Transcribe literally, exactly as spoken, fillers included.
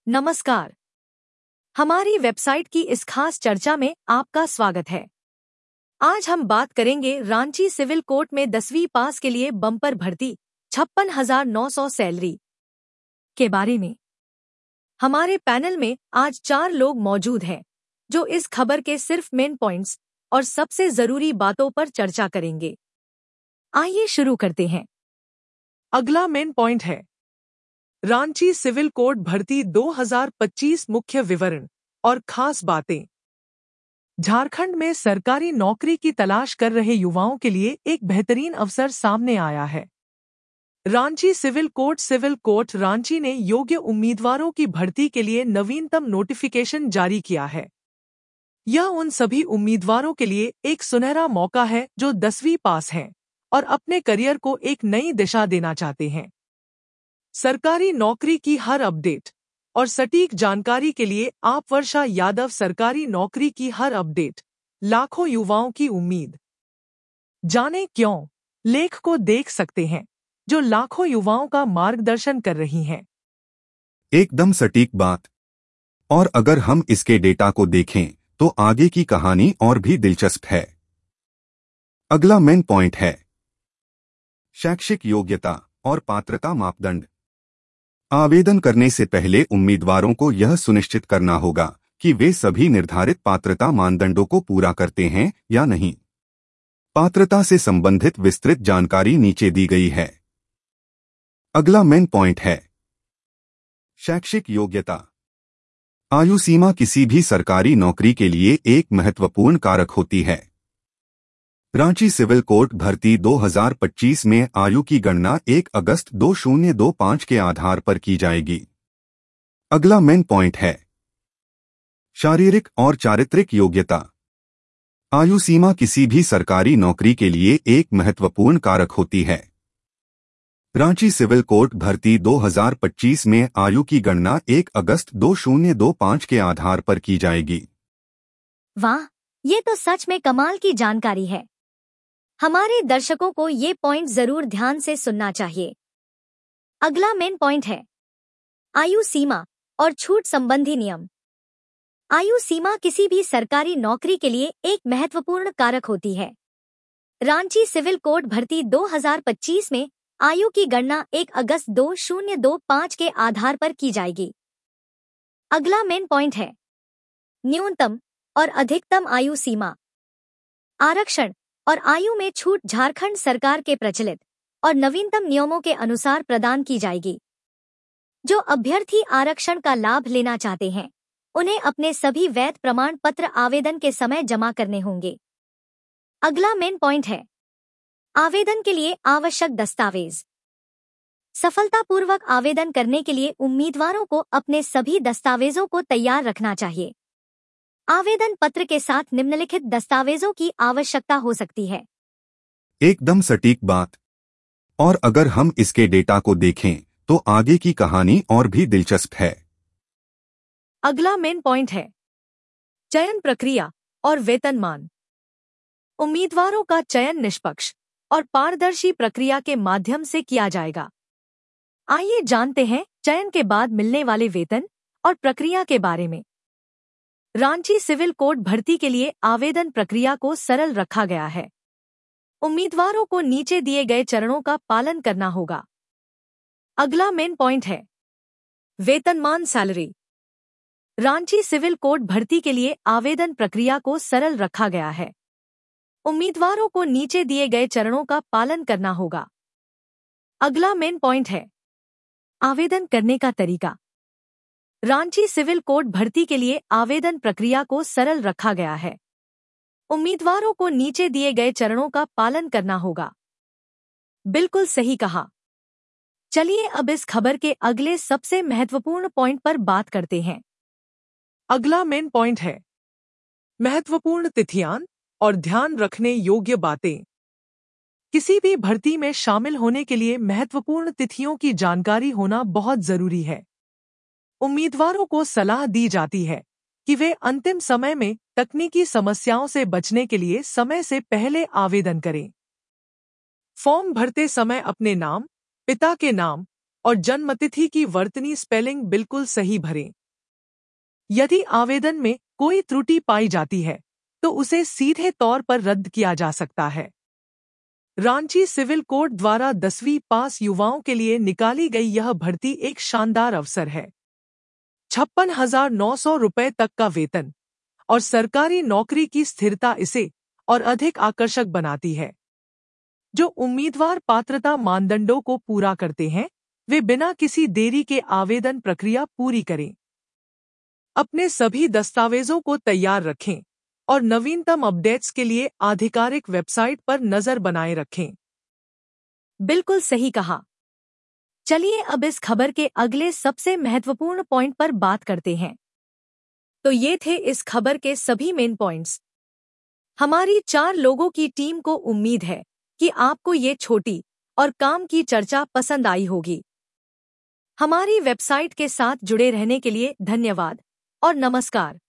नमस्कार। हमारी वेबसाइट की इस खास चर्चा में आपका स्वागत है। आज हम बात करेंगे रांची सिविल कोर्ट में दसवीं पास के लिए बम्पर भर्ती छप्पन हजार नौ सौ सैलरी के बारे में। हमारे पैनल में आज चार लोग मौजूद हैं जो इस खबर के सिर्फ मेन पॉइंट्स और सबसे जरूरी बातों पर चर्चा करेंगे। आइए शुरू करते हैं। अगला मेन पॉइंट है रांची सिविल कोर्ट भर्ती दो हज़ार पच्चीस मुख्य विवरण और खास बातें। झारखंड में सरकारी नौकरी की तलाश कर रहे युवाओं के लिए एक बेहतरीन अवसर सामने आया है। Ranchi civil court civil court Ranchi ने योग्य उम्मीदवारों की भर्ती के लिए नवीनतम नोटिफिकेशन जारी किया है। यह उन सभी उम्मीदवारों के लिए एक सुनहरा मौका है जो दसवीं पास हैं और अपने करियर को एक नई दिशा देना चाहते हैं। सरकारी नौकरी की हर अपडेट और सटीक जानकारी के लिए आप वर्षा यादव सरकारी नौकरी की हर अपडेट, लाखों युवाओं की उम्मीद। जाने क्यों लेख को देख सकते हैं जो लाखों युवाओं का मार्गदर्शन कर रही हैं। एकदम सटीक बात। और अगर हम इसके डेटा को देखें तो आगे की कहानी और भी दिलचस्प है। अगला मेन पॉइंट है शैक्षिक योग्यता और पात्रता मापदंड। आवेदन करने से पहले उम्मीदवारों को यह सुनिश्चित करना होगा कि वे सभी निर्धारित पात्रता मानदंडों को पूरा करते हैं या नहीं। पात्रता से संबंधित विस्तृत जानकारी नीचे दी गई है। अगला मेन पॉइंट है शैक्षिक योग्यता। आयु सीमा किसी भी सरकारी नौकरी के लिए एक महत्वपूर्ण कारक होती है। रांची सिविल कोर्ट भर्ती दो हज़ार पच्चीस में आयु की गणना एक अगस्त दो हज़ार पच्चीस के आधार पर की जाएगी। अगला मेन पॉइंट है शारीरिक और चारित्रिक योग्यता। आयु सीमा किसी भी सरकारी नौकरी के लिए एक महत्वपूर्ण कारक होती है। रांची सिविल कोर्ट भर्ती दो हज़ार पच्चीस में आयु की गणना एक अगस्त दो हज़ार पच्चीस के आधार पर की जाएगी। वाह, ये तो सच में कमाल की जानकारी है। हमारे दर्शकों को ये पॉइंट जरूर ध्यान से सुनना चाहिए। अगला मेन पॉइंट है आयु सीमा और छूट संबंधी नियम। आयु सीमा किसी भी सरकारी नौकरी के लिए एक महत्वपूर्ण कारक होती है। रांची सिविल कोर्ट भर्ती दो हज़ार पच्चीस में आयु की गणना एक अगस्त दो हज़ार पच्चीस के आधार पर की जाएगी। अगला मेन पॉइंट है न्यूनतम और अधिकतम आयु सीमा। आरक्षण और आयु में छूट झारखंड सरकार के प्रचलित और नवीनतम नियमों के अनुसार प्रदान की जाएगी। जो अभ्यर्थी आरक्षण का लाभ लेना चाहते हैं उन्हें अपने सभी वैध प्रमाण पत्र आवेदन के समय जमा करने होंगे। अगला मेन पॉइंट है आवेदन के लिए आवश्यक दस्तावेज। सफलतापूर्वक आवेदन करने के लिए उम्मीदवारों को अपने सभी दस्तावेजों को तैयार रखना चाहिए। आवेदन पत्र के साथ निम्नलिखित दस्तावेजों की आवश्यकता हो सकती है। एकदम सटीक बात। और अगर हम इसके डेटा को देखें तो आगे की कहानी और भी दिलचस्प है। अगला मेन पॉइंट है चयन प्रक्रिया और वेतनमान। उम्मीदवारों का चयन निष्पक्ष और पारदर्शी प्रक्रिया के माध्यम से किया जाएगा। आइए जानते हैं चयन के बाद मिलने वाले वेतन और प्रक्रिया के बारे में। रांची सिविल कोर्ट भर्ती के लिए आवेदन प्रक्रिया को सरल रखा गया है। उम्मीदवारों को नीचे दिए गए चरणों का पालन करना होगा। अगला मेन पॉइंट है वेतनमान सैलरी। रांची सिविल कोर्ट भर्ती के लिए आवेदन प्रक्रिया को सरल रखा गया है। उम्मीदवारों को नीचे दिए गए चरणों का पालन करना होगा। अगला मेन पॉइंट है आवेदन करने का तरीका। रांची सिविल कोर्ट भर्ती के लिए आवेदन प्रक्रिया को सरल रखा गया है। उम्मीदवारों को नीचे दिए गए चरणों का पालन करना होगा। बिल्कुल सही कहा। चलिए अब इस खबर के अगले सबसे महत्वपूर्ण पॉइंट पर बात करते हैं। अगला मेन पॉइंट है महत्वपूर्ण तिथियां और ध्यान रखने योग्य बातें। किसी भी भर्ती में शामिल होने के लिए महत्वपूर्ण तिथियों की जानकारी होना बहुत जरूरी है। उम्मीदवारों को सलाह दी जाती है कि वे अंतिम समय में तकनीकी समस्याओं से बचने के लिए समय से पहले आवेदन करें। फॉर्म भरते समय अपने नाम, पिता के नाम और जन्मतिथि की वर्तनी स्पेलिंग बिल्कुल सही भरें। यदि आवेदन में कोई त्रुटि पाई जाती है तो उसे सीधे तौर पर रद्द किया जा सकता है। रांची सिविल कोर्ट द्वारा दसवीं पास युवाओं के लिए निकाली गई यह भर्ती एक शानदार अवसर है। छप्पन हजार नौ सौ रुपए तक का वेतन और सरकारी नौकरी की स्थिरता इसे और अधिक आकर्षक बनाती है। जो उम्मीदवार पात्रता मानदंडों को पूरा करते हैं वे बिना किसी देरी के आवेदन प्रक्रिया पूरी करें। अपने सभी दस्तावेजों को तैयार रखें और नवीनतम अपडेट्स के लिए आधिकारिक वेबसाइट पर नजर बनाए रखें। बिल्कुल सही कहा। चलिए अब इस खबर के अगले सबसे महत्वपूर्ण पॉइंट पर बात करते हैं। तो ये थे इस खबर के सभी मेन पॉइंट्स। हमारी चार लोगों की टीम को उम्मीद है कि आपको ये छोटी और काम की चर्चा पसंद आई होगी। हमारी वेबसाइट के साथ जुड़े रहने के लिए धन्यवाद और नमस्कार।